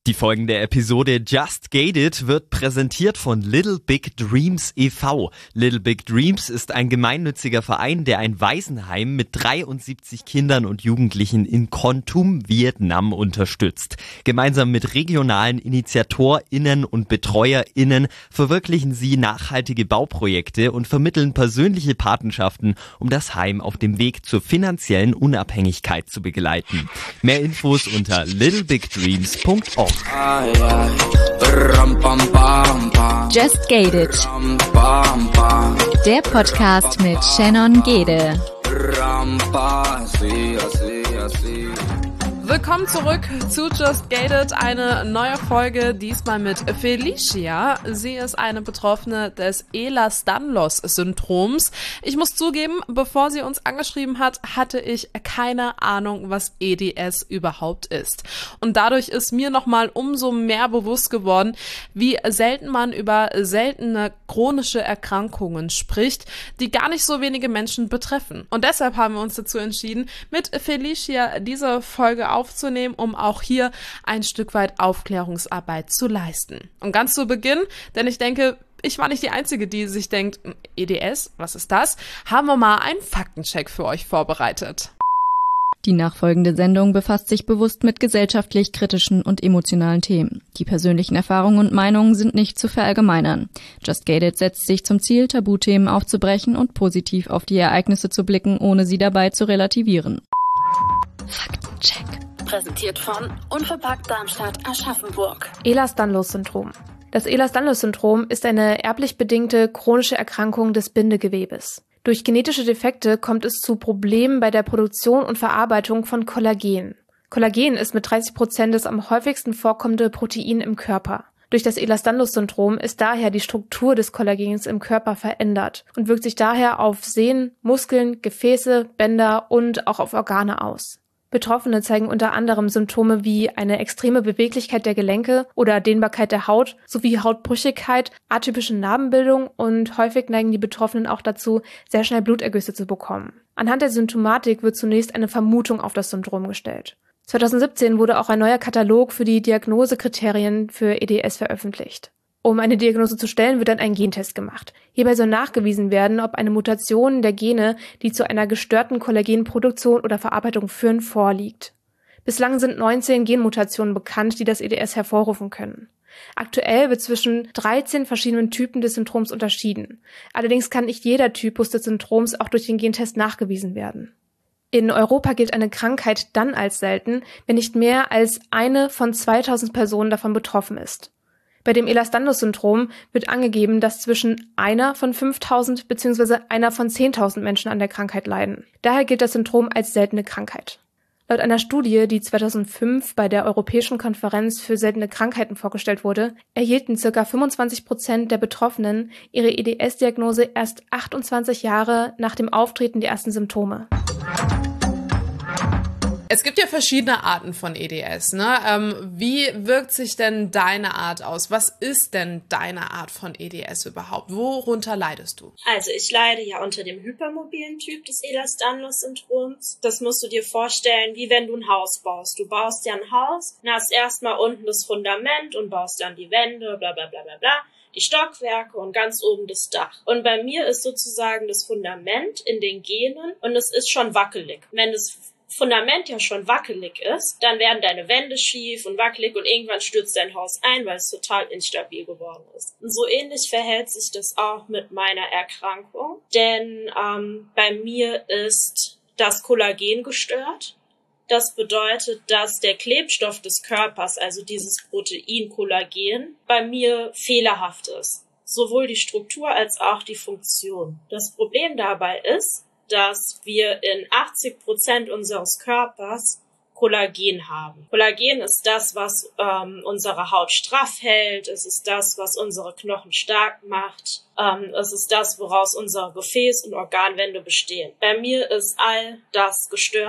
Die folgende Episode Just Gated wird präsentiert von Little Big Dreams e.V. Little Big Dreams ist ein gemeinnütziger Verein, der ein Waisenheim mit 73 Kindern und Jugendlichen in Kon Tum, Vietnam unterstützt. Gemeinsam mit regionalen InitiatorInnen und BetreuerInnen verwirklichen sie nachhaltige Bauprojekte und vermitteln persönliche Patenschaften, um das Heim auf dem Weg zur finanziellen Unabhängigkeit zu begleiten. Mehr Infos unter littlebigdreams.org. Just Gated. Der Podcast mit Shannon Gede. Willkommen zurück zu Just Gated, eine neue Folge, diesmal mit Felicia. Sie ist eine Betroffene des Ehlers-Danlos-Syndroms. Ich muss zugeben, bevor sie uns angeschrieben hat, hatte ich keine Ahnung, was EDS überhaupt ist. Und dadurch ist mir nochmal umso mehr bewusst geworden, wie selten man über seltene chronische Erkrankungen spricht, die gar nicht so wenige Menschen betreffen. Und deshalb haben wir uns dazu entschieden, mit Felicia diese Folge aufzunehmen, um auch hier ein Stück weit Aufklärungsarbeit zu leisten. Und ganz zu Beginn, denn ich denke, ich war nicht die Einzige, die sich denkt, EDS, was ist das? Haben wir mal einen Faktencheck für euch vorbereitet. Die nachfolgende Sendung befasst sich bewusst mit gesellschaftlich kritischen und emotionalen Themen. Die persönlichen Erfahrungen und Meinungen sind nicht zu verallgemeinern. Just Gated setzt sich zum Ziel, Tabuthemen aufzubrechen und positiv auf die Ereignisse zu blicken, ohne sie dabei zu relativieren. Faktencheck. Präsentiert von Unverpackt Darmstadt Aschaffenburg. Ehlers-Danlos-Syndrom. Das Ehlers-Danlos-Syndrom ist eine erblich bedingte chronische Erkrankung des Bindegewebes. Durch genetische Defekte kommt es zu Problemen bei der Produktion und Verarbeitung von Kollagen. Kollagen ist mit 30% das am häufigsten vorkommende Protein im Körper. Durch das Ehlers-Danlos-Syndrom ist daher die Struktur des Kollagens im Körper verändert und wirkt sich daher auf Sehnen, Muskeln, Gefäße, Bänder und auch auf Organe aus. Betroffene zeigen unter anderem Symptome wie eine extreme Beweglichkeit der Gelenke oder Dehnbarkeit der Haut sowie Hautbrüchigkeit, atypische Narbenbildung und häufig neigen die Betroffenen auch dazu, sehr schnell Blutergüsse zu bekommen. Anhand der Symptomatik wird zunächst eine Vermutung auf das Syndrom gestellt. 2017 wurde auch ein neuer Katalog für die Diagnosekriterien für EDS veröffentlicht. Um eine Diagnose zu stellen, wird dann ein Gentest gemacht. Hierbei soll nachgewiesen werden, ob eine Mutation der Gene, die zu einer gestörten Kollagenproduktion oder Verarbeitung führen, vorliegt. Bislang sind 19 Genmutationen bekannt, die das EDS hervorrufen können. Aktuell wird zwischen 13 verschiedenen Typen des Syndroms unterschieden. Allerdings kann nicht jeder Typus des Syndroms auch durch den Gentest nachgewiesen werden. In Europa gilt eine Krankheit dann als selten, wenn nicht mehr als eine von 2000 Personen davon betroffen ist. Bei dem Ehlers-Danlos-Syndrom wird angegeben, dass zwischen einer von 5000 bzw. einer von 10.000 Menschen an der Krankheit leiden. Daher gilt das Syndrom als seltene Krankheit. Laut einer Studie, die 2005 bei der Europäischen Konferenz für seltene Krankheiten vorgestellt wurde, erhielten ca. 25% der Betroffenen ihre EDS-Diagnose erst 28 Jahre nach dem Auftreten der ersten Symptome. Es gibt ja verschiedene Arten von EDS, ne? Wie wirkt sich denn deine Art aus? Was ist denn deine Art von EDS überhaupt? Worunter leidest du? Also ich leide ja unter dem hypermobilen Typ des Ehlers-Danlos-Syndroms. Das musst du dir vorstellen, wie wenn du ein Haus baust. Du baust ja ein Haus und hast erstmal unten das Fundament und baust dann die Wände, bla bla bla bla bla, die Stockwerke und ganz oben das Dach. Und bei mir ist sozusagen das Fundament in den Genen und es ist schon wackelig. Wenn das Fundament ja schon wackelig ist, dann werden deine Wände schief und wackelig und irgendwann stürzt dein Haus ein, weil es total instabil geworden ist. Und so ähnlich verhält sich das auch mit meiner Erkrankung, denn bei mir ist das Kollagen gestört. Das bedeutet, dass der Klebstoff des Körpers, also dieses Protein Kollagen, bei mir fehlerhaft ist. Sowohl die Struktur als auch die Funktion. Das Problem dabei ist, dass wir in 80% unseres Körpers Kollagen haben. Kollagen ist das, was unsere Haut straff hält. Es ist das, was unsere Knochen stark macht. Es ist das, woraus unsere Gefäß- und Organwände bestehen. Bei mir ist all das gestört.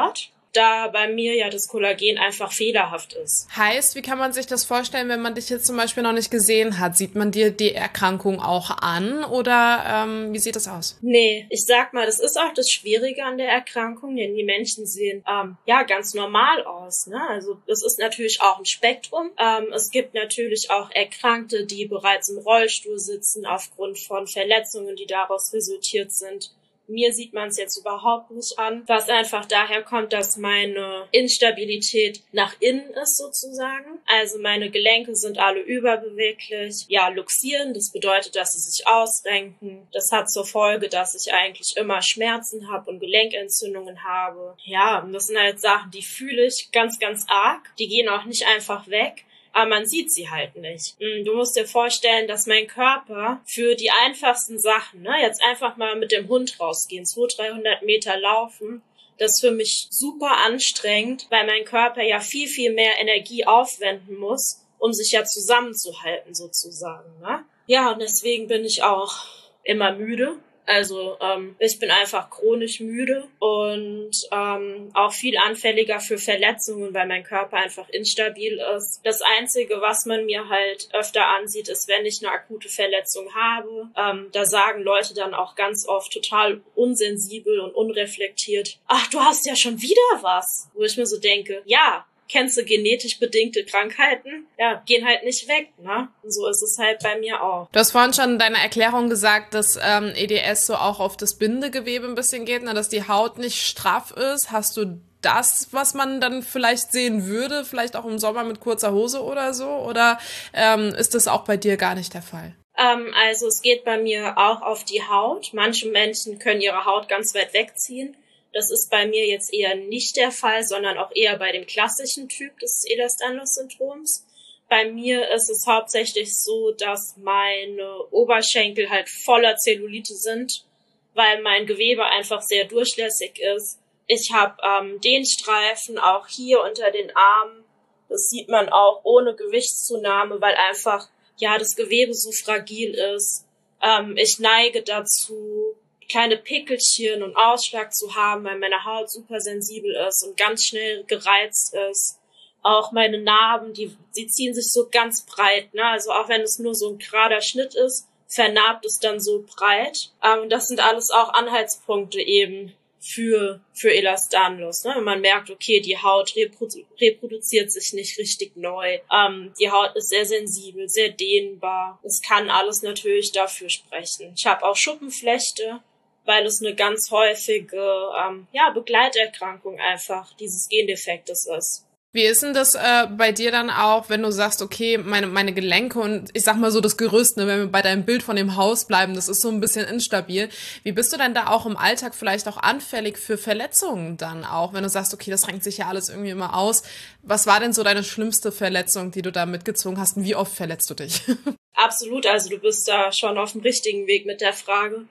da bei mir ja das Kollagen einfach fehlerhaft ist. Heißt, wie kann man sich das vorstellen, wenn man dich jetzt zum Beispiel noch nicht gesehen hat? Sieht man dir die Erkrankung auch an oder wie sieht das aus? Nee, ich sag mal, das ist auch das Schwierige an der Erkrankung, denn die Menschen sehen ganz normal aus. Ne? Also es ist natürlich auch ein Spektrum. Es gibt natürlich auch Erkrankte, die bereits im Rollstuhl sitzen aufgrund von Verletzungen, die daraus resultiert sind. Mir sieht man es jetzt überhaupt nicht an, was einfach daher kommt, dass meine Instabilität nach innen ist sozusagen. Also meine Gelenke sind alle überbeweglich. Ja, luxieren, das bedeutet, dass sie sich ausrenken. Das hat zur Folge, dass ich eigentlich immer Schmerzen habe und Gelenkentzündungen habe. Ja, und das sind halt Sachen, die fühle ich ganz, ganz arg. Die gehen auch nicht einfach weg. Aber man sieht sie halt nicht. Du musst dir vorstellen, dass mein Körper für die einfachsten Sachen, ne, jetzt einfach mal mit dem Hund rausgehen, 200-300 Meter laufen, das ist für mich super anstrengend, weil mein Körper ja viel, viel mehr Energie aufwenden muss, um sich ja zusammenzuhalten sozusagen. Ne? Ja, und deswegen bin ich auch immer müde. Also ich bin einfach chronisch müde und auch viel anfälliger für Verletzungen, weil mein Körper einfach instabil ist. Das Einzige, was man mir halt öfter ansieht, ist, wenn ich eine akute Verletzung habe. Da sagen Leute dann auch ganz oft total unsensibel und unreflektiert, ach, du hast ja schon wieder was. Wo ich mir so denke, ja, kennst du genetisch bedingte Krankheiten? Ja, gehen halt nicht weg, ne? Und so ist es halt bei mir auch. Du hast vorhin schon in deiner Erklärung gesagt, dass EDS so auch auf das Bindegewebe ein bisschen geht, ne? Dass die Haut nicht straff ist. Hast du das, was man dann vielleicht sehen würde, vielleicht auch im Sommer mit kurzer Hose oder so? Oder ist das auch bei dir gar nicht der Fall? Also es geht bei mir auch auf die Haut. Manche Menschen können ihre Haut ganz weit wegziehen. Das ist bei mir jetzt eher nicht der Fall, sondern auch eher bei dem klassischen Typ des Ehlers-Danlos-Syndroms. Bei mir ist es hauptsächlich so, dass meine Oberschenkel halt voller Zellulite sind, weil mein Gewebe einfach sehr durchlässig ist. Ich habe den Streifen auch hier unter den Armen. Das sieht man auch ohne Gewichtszunahme, weil einfach ja das Gewebe so fragil ist. Ich neige dazu, kleine Pickelchen und Ausschlag zu haben, weil meine Haut super sensibel ist und ganz schnell gereizt ist. Auch meine Narben, sie ziehen sich so ganz breit, ne? Also auch wenn es nur so ein gerader Schnitt ist, vernarbt es dann so breit. Das sind alles auch Anhaltspunkte eben für Ehlers-Danlos, ne? Wenn man merkt, okay, die Haut reproduziert sich nicht richtig neu. Die Haut ist sehr sensibel, sehr dehnbar. Es kann alles natürlich dafür sprechen. Ich habe auch Schuppenflechte, weil es eine ganz häufige Begleiterkrankung einfach dieses Gendefektes ist. Wie ist denn das bei dir dann auch, wenn du sagst, okay, meine Gelenke und ich sag mal so das Gerüst, ne, wenn wir bei deinem Bild von dem Haus bleiben, das ist so ein bisschen instabil. Wie bist du denn da auch im Alltag vielleicht auch anfällig für Verletzungen dann auch, wenn du sagst, okay, das renkt sich ja alles irgendwie immer aus. Was war denn so deine schlimmste Verletzung, die du da mitgezogen hast und wie oft verletzt du dich? Absolut, also du bist da schon auf dem richtigen Weg mit der Frage.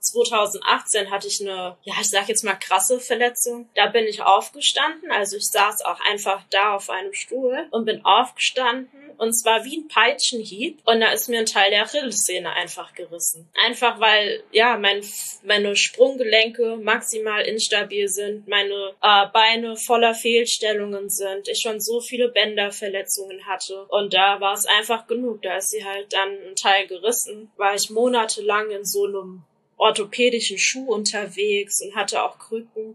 2018 hatte ich eine, ich sag jetzt mal krasse Verletzung. Da bin ich aufgestanden, also ich saß auch einfach da auf einem Stuhl und bin aufgestanden und zwar wie ein Peitschenhieb und da ist mir ein Teil der Achillessehne einfach gerissen. Einfach weil, meine Sprunggelenke maximal instabil sind, meine Beine voller Fehlstellungen sind, ich schon so viele Bänderverletzungen hatte und da war es einfach genug, da ist sie halt dann ein Teil gerissen, war ich monatelang in so einem orthopädischen Schuh unterwegs und hatte auch Krücken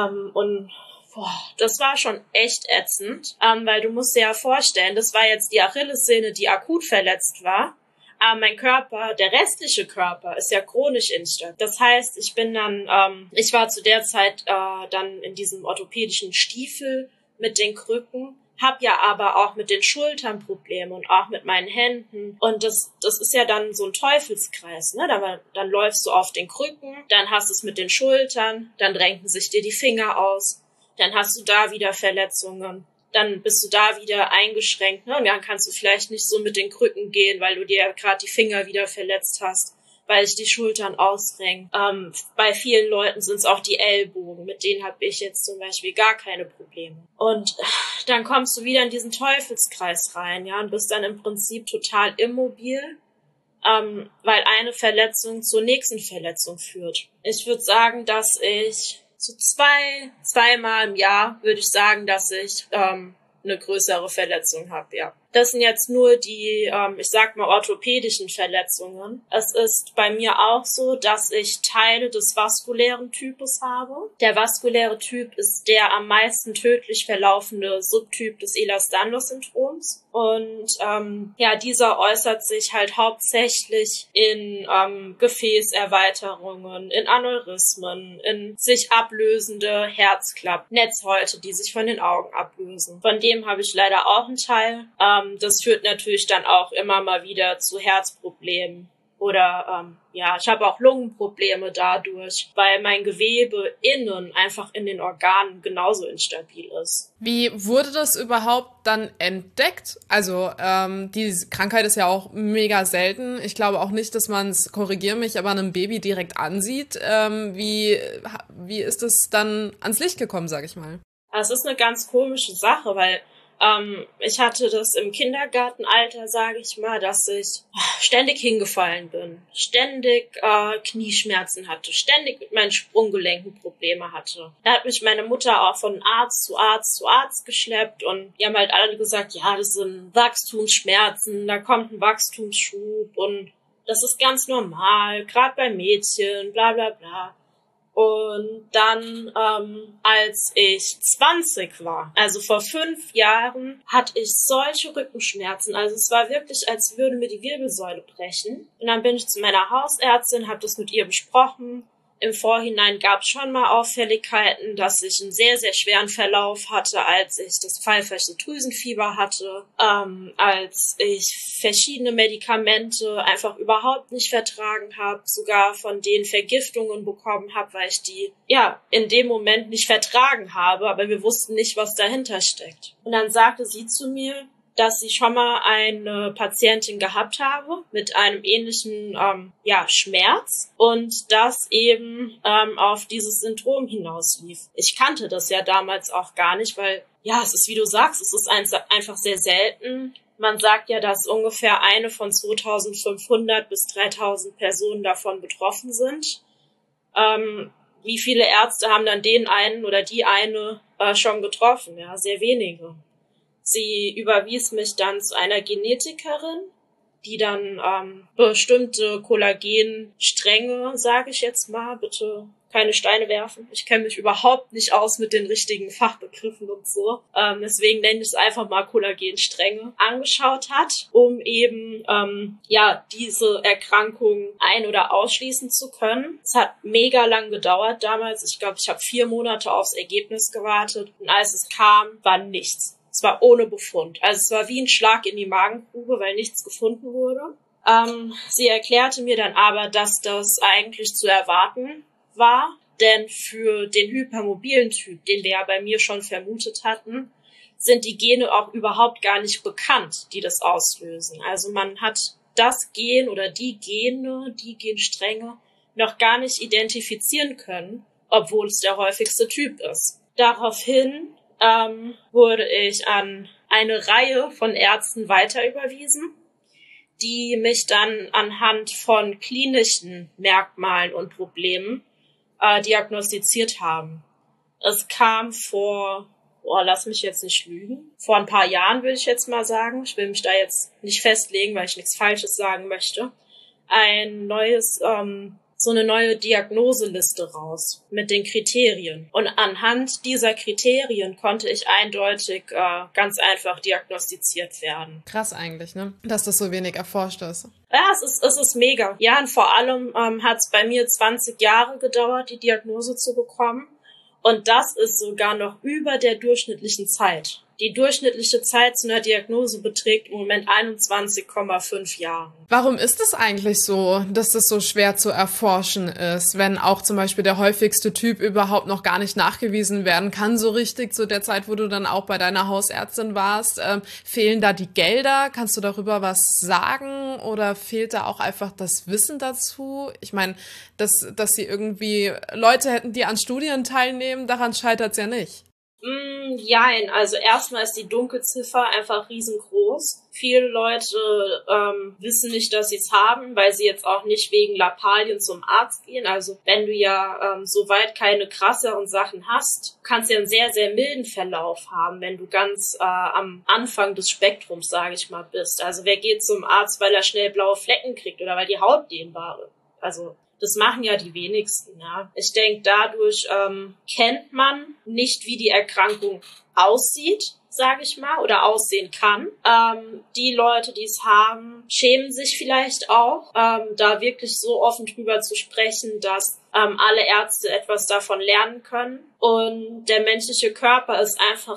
das war schon echt ätzend, weil du musst dir ja vorstellen, das war jetzt die Achillessehne, die akut verletzt war, aber mein Körper, der restliche Körper, ist ja chronisch instabil. Das heißt, ich war zu der Zeit dann in diesem orthopädischen Stiefel mit den Krücken, hab ja aber auch mit den Schultern Probleme und auch mit meinen Händen. Und das ist ja dann so ein Teufelskreis, ne? Dann läufst du auf den Krücken, dann hast du es mit den Schultern, dann renken sich dir die Finger aus, dann hast du da wieder Verletzungen, dann bist du da wieder eingeschränkt, ne? Und dann kannst du vielleicht nicht so mit den Krücken gehen, weil du dir ja gerade die Finger wieder verletzt hast, weil sich die Schultern ausrenken. Bei vielen Leuten sind es auch die Ellbogen, mit denen habe ich jetzt zum Beispiel gar keine Probleme. Und dann kommst du wieder in diesen Teufelskreis rein, ja, und bist dann im Prinzip total immobil, weil eine Verletzung zur nächsten Verletzung führt. Ich würde sagen, dass ich so zweimal im Jahr würde ich sagen, dass ich eine größere Verletzung habe, ja. Das sind jetzt nur die, ich sag mal, orthopädischen Verletzungen. Es ist bei mir auch so, dass ich Teile des vaskulären Typus habe. Der vaskuläre Typ ist der am meisten tödlich verlaufende Subtyp des Ehlers-Danlos-Syndroms. Und dieser äußert sich halt hauptsächlich in Gefäßerweiterungen, in Aneurysmen, in sich ablösende Herzklappnetzhäute, die sich von den Augen ablösen. Von dem habe ich leider auch einen Teil. Das führt natürlich dann auch immer mal wieder zu Herzproblemen. Oder ich habe auch Lungenprobleme dadurch, weil mein Gewebe innen einfach in den Organen genauso instabil ist. Wie wurde das überhaupt dann entdeckt? Also die Krankheit ist ja auch mega selten. Ich glaube auch nicht, dass man es, korrigiere mich, aber einem Baby direkt ansieht. Wie ist es dann ans Licht gekommen, sag ich mal? Es ist eine ganz komische Sache, weil ich hatte das im Kindergartenalter, sage ich mal, dass ich ständig hingefallen bin, ständig Knieschmerzen hatte, ständig mit meinen Sprunggelenken Probleme hatte. Da hat mich meine Mutter auch von Arzt zu Arzt geschleppt und die haben halt alle gesagt, ja, das sind Wachstumsschmerzen, da kommt ein Wachstumsschub und das ist ganz normal, gerade bei Mädchen, bla bla bla. Und dann, als ich 20 war, also vor 5 Jahren, hatte ich solche Rückenschmerzen. Also es war wirklich, als würde mir die Wirbelsäule brechen. Und dann bin ich zu meiner Hausärztin, habe das mit ihr besprochen. Im Vorhinein gab es schon mal Auffälligkeiten, dass ich einen sehr, sehr schweren Verlauf hatte, als ich das pfeifische Drüsenfieber hatte, als ich verschiedene Medikamente einfach überhaupt nicht vertragen habe, sogar von denen Vergiftungen bekommen habe, weil ich die in dem Moment nicht vertragen habe, aber wir wussten nicht, was dahinter steckt. Und dann sagte sie zu mir, dass sie schon mal eine Patientin gehabt habe mit einem ähnlichen Schmerz und das eben auf dieses Syndrom hinauslief. Ich kannte das ja damals auch gar nicht, weil es ist, wie du sagst, es ist einfach sehr selten. Man sagt ja, dass ungefähr eine von 2500 bis 3000 Personen davon betroffen sind. Wie viele Ärzte haben dann den einen oder die eine schon getroffen? Ja, sehr wenige. Sie überwies mich dann zu einer Genetikerin, die dann bestimmte Kollagenstränge, sage ich jetzt mal, bitte keine Steine werfen. Ich kenne mich überhaupt nicht aus mit den richtigen Fachbegriffen und so. Deswegen nenne ich es einfach mal Kollagenstränge, angeschaut hat, um eben diese Erkrankung ein- oder ausschließen zu können. Es hat mega lang gedauert damals. Ich glaube, ich habe 4 Monate aufs Ergebnis gewartet. Und als es kam, war nichts. Es war ohne Befund. Also es war wie ein Schlag in die Magengrube, weil nichts gefunden wurde. Sie erklärte mir dann aber, dass das eigentlich zu erwarten war, denn für den hypermobilen Typ, den wir ja bei mir schon vermutet hatten, sind die Gene auch überhaupt gar nicht bekannt, die das auslösen. Also man hat das Gen oder die Gene, die Genstränge noch gar nicht identifizieren können, obwohl es der häufigste Typ ist. Daraufhin wurde ich an eine Reihe von Ärzten weiter überwiesen, die mich dann anhand von klinischen Merkmalen und Problemen diagnostiziert haben. Es kam lass mich jetzt nicht lügen, vor ein paar Jahren würde ich jetzt mal sagen, ich will mich da jetzt nicht festlegen, weil ich nichts Falsches sagen möchte, so eine neue Diagnoseliste raus mit den Kriterien. Und anhand dieser Kriterien konnte ich eindeutig ganz einfach diagnostiziert werden. Krass eigentlich, ne? Dass das so wenig erforscht ist. Ja, es ist mega. Ja, und vor allem hat es bei mir 20 Jahre gedauert, die Diagnose zu bekommen. Und das ist sogar noch über der durchschnittlichen Zeit. Die durchschnittliche Zeit zu einer Diagnose beträgt im Moment 21,5 Jahre. Warum ist es eigentlich so, dass das so schwer zu erforschen ist, wenn auch zum Beispiel der häufigste Typ überhaupt noch gar nicht nachgewiesen werden kann, so richtig zu der Zeit, wo du dann auch bei deiner Hausärztin warst? Fehlen da die Gelder? Kannst du darüber was sagen? Oder fehlt da auch einfach das Wissen dazu? Ich meine, dass sie irgendwie Leute hätten, die an Studien teilnehmen, daran scheitert es ja nicht. Jein, also erstmal ist die Dunkelziffer einfach riesengroß. Viele Leute wissen nicht, dass sie es haben, weil sie jetzt auch nicht wegen Lappalien zum Arzt gehen. Also wenn du ja soweit keine krasseren Sachen hast, kannst du ja einen sehr, sehr milden Verlauf haben, wenn du ganz am Anfang des Spektrums, sage ich mal, bist. Also wer geht zum Arzt, weil er schnell blaue Flecken kriegt oder weil die Haut dehnbar ist? Also das machen ja die wenigsten, ja. Ich denke, dadurch kennt man nicht, wie die Erkrankung aussieht, sage ich mal, oder aussehen kann. Die Leute, die es haben, schämen sich vielleicht auch, da wirklich so offen drüber zu sprechen, dass alle Ärzte etwas davon lernen können. Und der menschliche Körper ist einfach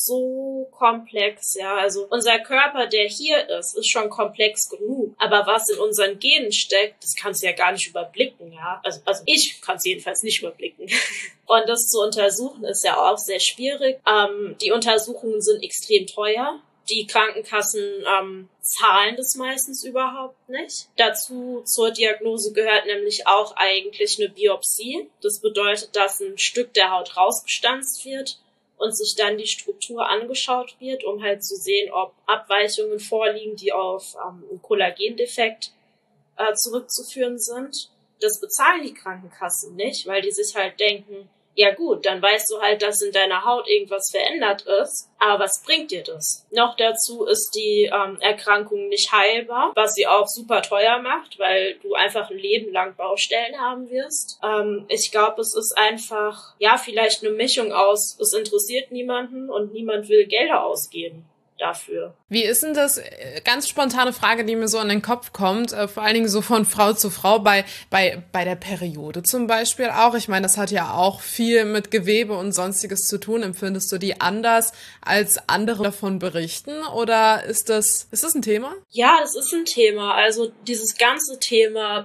so komplex, ja. Also unser Körper, der hier ist schon komplex genug. Aber was in unseren Genen steckt, das kannst du ja gar nicht überblicken, ja. Also ich kann es jedenfalls nicht überblicken. Und das zu untersuchen ist ja auch sehr schwierig. Die Untersuchungen sind extrem teuer. Die Krankenkassen zahlen das meistens überhaupt nicht. Dazu zur Diagnose gehört nämlich auch eigentlich eine Biopsie. Das bedeutet, dass ein Stück der Haut rausgestanzt wird und sich dann die Struktur angeschaut wird, um halt zu sehen, ob Abweichungen vorliegen, die auf einen Kollagendefekt zurückzuführen sind. Das bezahlen die Krankenkassen nicht, weil die sich halt denken, ja gut, dann weißt du halt, dass in deiner Haut irgendwas verändert ist, aber was bringt dir das? Noch dazu ist die Erkrankung nicht heilbar, was sie auch super teuer macht, weil du einfach ein Leben lang Baustellen haben wirst. Ich glaube, es ist einfach, ja, vielleicht eine Mischung aus, es interessiert niemanden und niemand will Gelder ausgeben dafür. Wie ist denn das, ganz spontane Frage, die mir so in den Kopf kommt, vor allen Dingen so von Frau zu Frau, bei der Periode zum Beispiel auch. Ich meine, das hat ja auch viel mit Gewebe und Sonstiges zu tun. Empfindest du die anders, als andere davon berichten? Oder ist das ein Thema? Ja, es ist ein Thema. Also dieses ganze Thema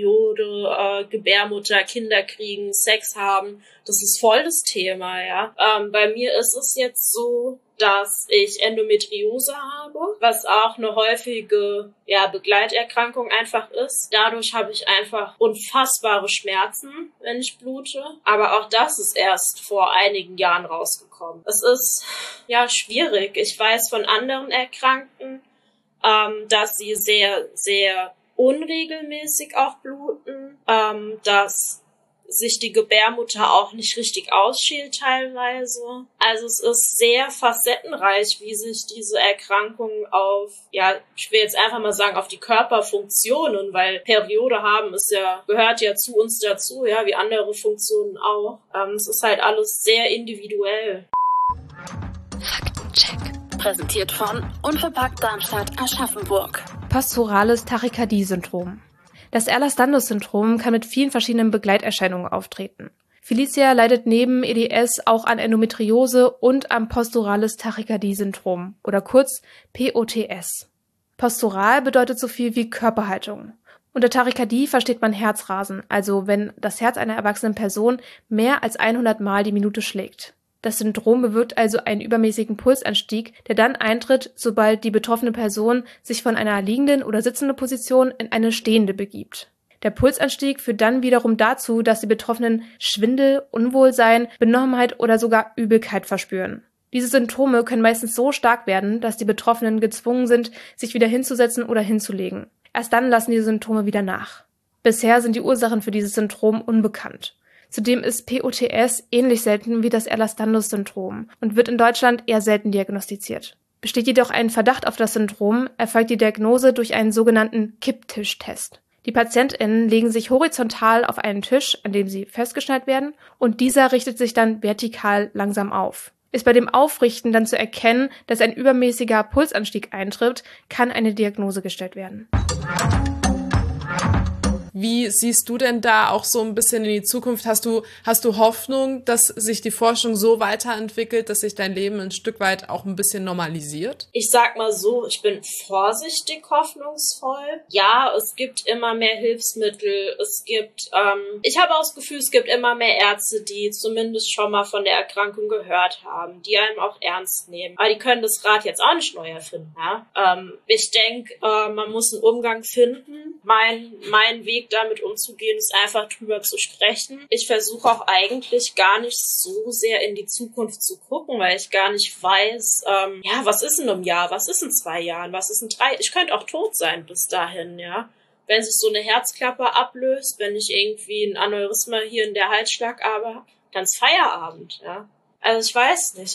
Periode, Gebärmutter, Kinder kriegen, Sex haben, das ist voll das Thema, ja. Bei mir ist es jetzt so, dass ich Endometriose habe, was auch eine häufige Begleiterkrankung einfach ist. Dadurch habe ich einfach unfassbare Schmerzen, wenn ich blute. Aber auch das ist erst vor einigen Jahren rausgekommen. Es ist schwierig. Ich weiß von anderen Erkrankten, dass sie sehr, sehr unregelmäßig auch bluten, dass sich die Gebärmutter auch nicht richtig ausschält teilweise. Also es ist sehr facettenreich, wie sich diese Erkrankung auf, ich will jetzt einfach mal sagen, auf die Körperfunktionen, weil Periode haben gehört ja zu uns dazu, ja, wie andere Funktionen auch. Es ist halt alles sehr individuell. Faktencheck. Präsentiert von Unverpackt Darmstadt Aschaffenburg. Pastorales Tachykardie-Syndrom. Das Ehlers-Danlos-Syndrom kann mit vielen verschiedenen Begleiterscheinungen auftreten. Felicia leidet neben EDS auch an Endometriose und am posturales Tachykardie-Syndrom oder kurz POTS. Postural bedeutet so viel wie Körperhaltung. Unter Tachykardie versteht man Herzrasen, also wenn das Herz einer erwachsenen Person mehr als 100 Mal die Minute schlägt. Das Syndrom bewirkt also einen übermäßigen Pulsanstieg, der dann eintritt, sobald die betroffene Person sich von einer liegenden oder sitzenden Position in eine stehende begibt. Der Pulsanstieg führt dann wiederum dazu, dass die Betroffenen Schwindel, Unwohlsein, Benommenheit oder sogar Übelkeit verspüren. Diese Symptome können meistens so stark werden, dass die Betroffenen gezwungen sind, sich wieder hinzusetzen oder hinzulegen. Erst dann lassen die Symptome wieder nach. Bisher sind die Ursachen für dieses Syndrom unbekannt. Zudem ist POTS ähnlich selten wie das Ehlers-Danlos-Syndrom und wird in Deutschland eher selten diagnostiziert. Besteht jedoch ein Verdacht auf das Syndrom, erfolgt die Diagnose durch einen sogenannten Kipptischtest. Die PatientInnen legen sich horizontal auf einen Tisch, an dem sie festgeschnallt werden, und dieser richtet sich dann vertikal langsam auf. Ist bei dem Aufrichten dann zu erkennen, dass ein übermäßiger Pulsanstieg eintritt, kann eine Diagnose gestellt werden. Wie siehst du denn da auch so ein bisschen in die Zukunft? Hast du Hoffnung, dass sich die Forschung so weiterentwickelt, dass sich dein Leben ein Stück weit auch ein bisschen normalisiert? Ich sag mal so, ich bin vorsichtig hoffnungsvoll. Ja, es gibt immer mehr Hilfsmittel. Ich habe auch das Gefühl, es gibt immer mehr Ärzte, die zumindest schon mal von der Erkrankung gehört haben, die einem auch ernst nehmen. Aber die können das Rad jetzt auch nicht neu erfinden. Ja? Ich denke, man muss einen Umgang finden. Mein Weg Weg, damit umzugehen, ist einfach drüber zu sprechen. Ich versuche auch eigentlich gar nicht so sehr in die Zukunft zu gucken, weil ich gar nicht weiß, was ist in einem Jahr, was ist in 2 Jahren, was ist in 3, ich könnte auch tot sein bis dahin, ja. Wenn sich so eine Herzklappe ablöst, wenn ich irgendwie ein Aneurysma hier in der Halsschlagader habe, dann ist Feierabend, ja. Also ich weiß nicht,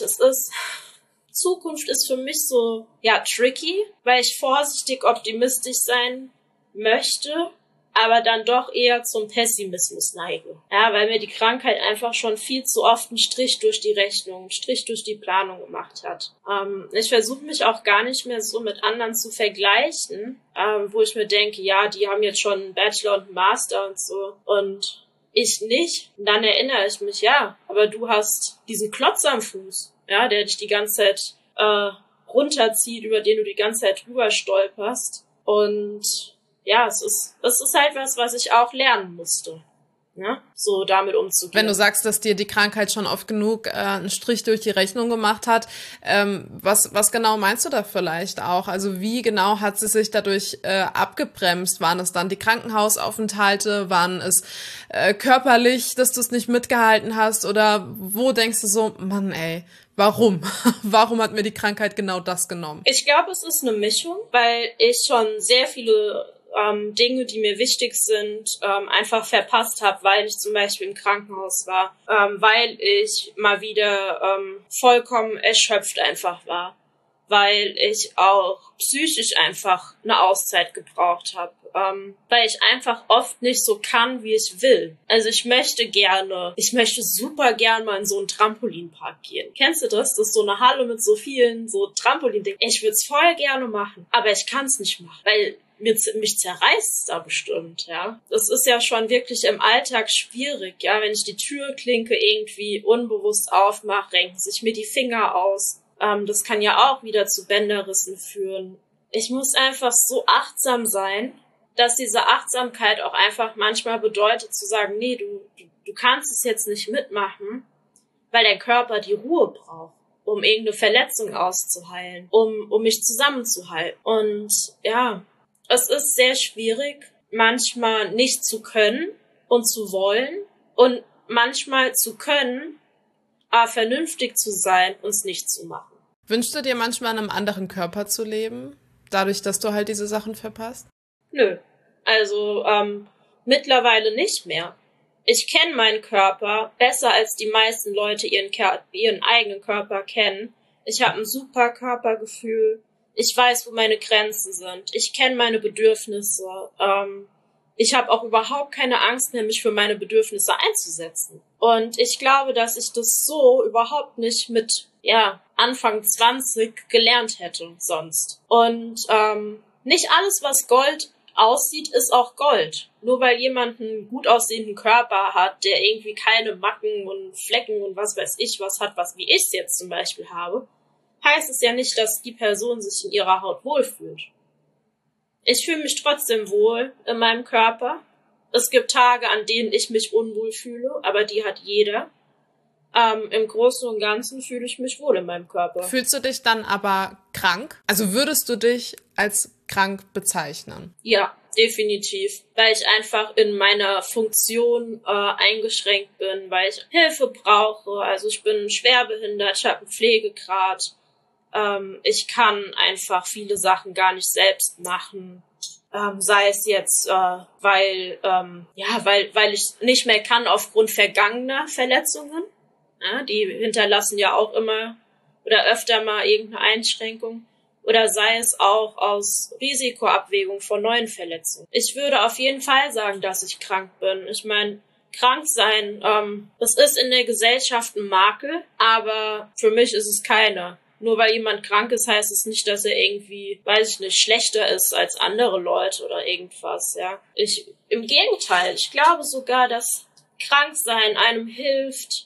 Zukunft ist für mich so, tricky, weil ich vorsichtig optimistisch sein möchte, aber dann doch eher zum Pessimismus neige. Ja, weil mir die Krankheit einfach schon viel zu oft einen Strich durch die Rechnung, einen Strich durch die Planung gemacht hat. Ich versuche mich auch gar nicht mehr so mit anderen zu vergleichen, wo ich mir denke, ja, die haben jetzt schon einen Bachelor und einen Master und so und ich nicht. Und dann erinnere ich mich, ja, aber du hast diesen Klotz am Fuß, ja, der dich die ganze Zeit runterzieht, über den du die ganze Zeit drüber stolperst. Und ja, es ist halt was ich auch lernen musste, ne? So damit umzugehen. Wenn du sagst, dass dir die Krankheit schon oft genug einen Strich durch die Rechnung gemacht hat, was genau meinst du da vielleicht auch? Also wie genau hat sie sich dadurch abgebremst? Waren es dann die Krankenhausaufenthalte? Waren es körperlich, dass du es nicht mitgehalten hast? Oder wo denkst du so, Mann ey, warum? Warum hat mir die Krankheit genau das genommen? Ich glaube, es ist eine Mischung, weil ich schon sehr viele Dinge, die mir wichtig sind, einfach verpasst habe, weil ich zum Beispiel im Krankenhaus war, weil ich mal wieder vollkommen erschöpft einfach war, weil ich auch psychisch einfach eine Auszeit gebraucht habe, weil ich einfach oft nicht so kann, wie ich will. Also ich möchte super gern mal in so einen Trampolinpark gehen. Kennst du das? Das ist so eine Halle mit so vielen so Trampolindingen. Ich würde es voll gerne machen, aber ich kann es nicht machen, weil mich zerreißt es da bestimmt, ja. Das ist ja schon wirklich im Alltag schwierig, ja. Wenn ich die Türklinke irgendwie unbewusst aufmache, renken sich mir die Finger aus. Das kann ja auch wieder zu Bänderrissen führen. Ich muss einfach so achtsam sein, dass diese Achtsamkeit auch einfach manchmal bedeutet zu sagen, nee, du kannst es jetzt nicht mitmachen, weil dein Körper die Ruhe braucht, um irgendeine Verletzung auszuheilen, um mich zusammenzuhalten. Und ja, es ist sehr schwierig, manchmal nicht zu können und zu wollen und manchmal zu können, aber vernünftig zu sein und es nicht zu machen. Wünschst du dir manchmal in einem anderen Körper zu leben, dadurch, dass du halt diese Sachen verpasst? Nö, also mittlerweile nicht mehr. Ich kenne meinen Körper besser, als die meisten Leute ihren eigenen Körper kennen. Ich habe ein super Körpergefühl. Ich weiß, wo meine Grenzen sind. Ich kenne meine Bedürfnisse. Ich habe auch überhaupt keine Angst mehr, mich für meine Bedürfnisse einzusetzen. Und ich glaube, dass ich das so überhaupt nicht mit Anfang 20 gelernt hätte sonst. Und nicht alles, was Gold aussieht, ist auch Gold. Nur weil jemand einen gut aussehenden Körper hat, der irgendwie keine Macken und Flecken und was weiß ich was hat, wie ich es jetzt zum Beispiel habe, heißt es ja nicht, dass die Person sich in ihrer Haut wohlfühlt. Ich fühle mich trotzdem wohl in meinem Körper. Es gibt Tage, an denen ich mich unwohl fühle, aber die hat jeder. Im Großen und Ganzen fühle ich mich wohl in meinem Körper. Fühlst du dich dann aber krank? Also würdest du dich als krank bezeichnen? Ja, definitiv. Weil ich einfach in meiner Funktion eingeschränkt bin, weil ich Hilfe brauche. Also ich bin schwerbehindert, ich habe einen Pflegegrad. Ich kann einfach viele Sachen gar nicht selbst machen. Sei es jetzt, weil ich nicht mehr kann aufgrund vergangener Verletzungen. Ja, die hinterlassen ja auch immer oder öfter mal irgendeine Einschränkung. Oder sei es auch aus Risikoabwägung von neuen Verletzungen. Ich würde auf jeden Fall sagen, dass ich krank bin. Ich meine, krank sein, es ist in der Gesellschaft ein Makel, aber für mich ist es keiner. Nur weil jemand krank ist, heißt es nicht, dass er irgendwie, weiß ich nicht, schlechter ist als andere Leute oder irgendwas, ja. Im Gegenteil, ich glaube sogar, dass Kranksein einem hilft,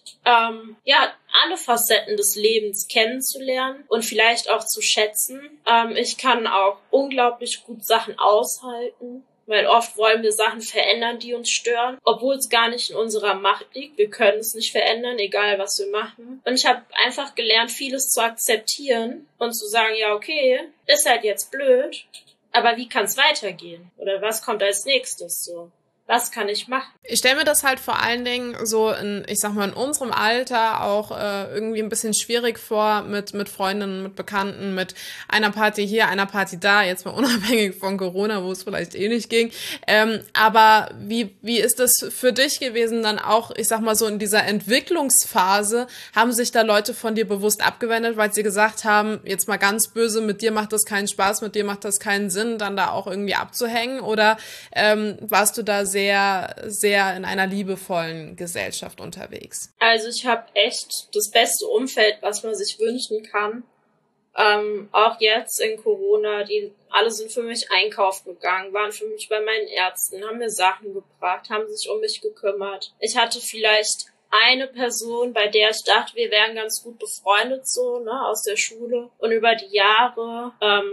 alle Facetten des Lebens kennenzulernen und vielleicht auch zu schätzen. Ich kann auch unglaublich gut Sachen aushalten, weil oft wollen wir Sachen verändern, die uns stören, obwohl es gar nicht in unserer Macht liegt. Wir können es nicht verändern, egal was wir machen. Und ich habe einfach gelernt, vieles zu akzeptieren und zu sagen, ja, okay, ist halt jetzt blöd, aber wie kann es weitergehen? Oder was kommt als nächstes so? Was kann ich machen? Ich stelle mir das halt vor allen Dingen so ich sag mal, in unserem Alter auch irgendwie ein bisschen schwierig vor mit Freundinnen, mit Bekannten, mit einer Party hier, einer Party da, jetzt mal unabhängig von Corona, wo es vielleicht eh nicht ging. Aber wie ist das für dich gewesen dann auch, ich sag mal so in dieser Entwicklungsphase, haben sich da Leute von dir bewusst abgewendet, weil sie gesagt haben, jetzt mal ganz böse, mit dir macht das keinen Spaß, mit dir macht das keinen Sinn, dann da auch irgendwie abzuhängen? Oder warst du da sehr, sehr in einer liebevollen Gesellschaft unterwegs? Also ich habe echt das beste Umfeld, was man sich wünschen kann. Auch jetzt in Corona, die alle sind für mich einkaufen gegangen, waren für mich bei meinen Ärzten, haben mir Sachen gebracht, haben sich um mich gekümmert. Ich hatte vielleicht eine Person, bei der ich dachte, wir wären ganz gut befreundet, so, ne, aus der Schule. Und über die Jahre,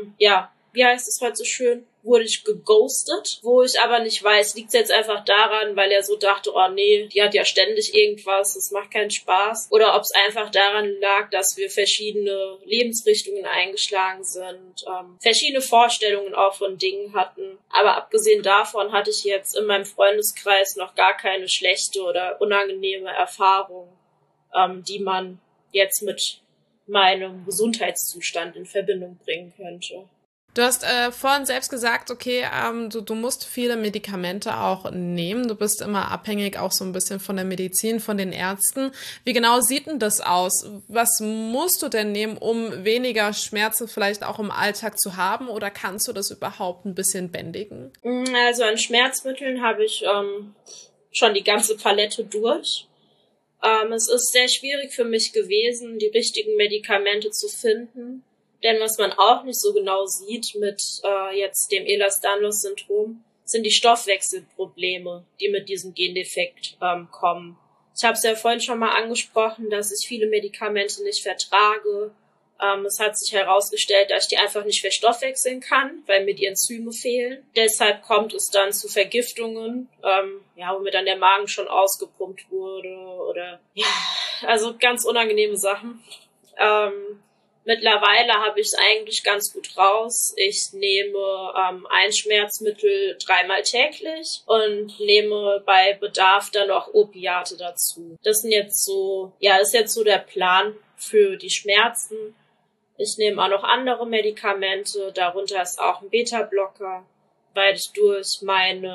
wie heißt es heute so schön, wurde ich geghostet, wo ich aber nicht weiß, liegt es jetzt einfach daran, weil er so dachte, oh nee, die hat ja ständig irgendwas, das macht keinen Spaß, oder ob es einfach daran lag, dass wir verschiedene Lebensrichtungen eingeschlagen sind, verschiedene Vorstellungen auch von Dingen hatten. Aber abgesehen davon hatte ich jetzt in meinem Freundeskreis noch gar keine schlechte oder unangenehme Erfahrung, die man jetzt mit meinem Gesundheitszustand in Verbindung bringen könnte. Du hast vorhin selbst gesagt, okay, du musst viele Medikamente auch nehmen. Du bist immer abhängig auch so ein bisschen von der Medizin, von den Ärzten. Wie genau sieht denn das aus? Was musst du denn nehmen, um weniger Schmerzen vielleicht auch im Alltag zu haben? Oder kannst du das überhaupt ein bisschen bändigen? Also an Schmerzmitteln habe ich schon die ganze Palette durch. Es ist sehr schwierig für mich gewesen, die richtigen Medikamente zu finden. Denn was man auch nicht so genau sieht mit jetzt dem Ehlers-Danlos-Syndrom, sind die Stoffwechselprobleme, die mit diesem Gendefekt kommen. Ich habe es ja vorhin schon mal angesprochen, dass ich viele Medikamente nicht vertrage. Es hat sich herausgestellt, dass ich die einfach nicht verstoffwechseln kann, weil mir die Enzyme fehlen. Deshalb kommt es dann zu Vergiftungen, wo mir dann der Magen schon ausgepumpt wurde oder also ganz unangenehme Sachen. Mittlerweile habe ich es eigentlich ganz gut raus. Ich nehme ein Schmerzmittel 3-mal täglich und nehme bei Bedarf dann noch Opiate dazu. Das sind jetzt ist jetzt so der Plan für die Schmerzen. Ich nehme auch noch andere Medikamente, darunter ist auch ein Beta-Blocker, weil ich durch mein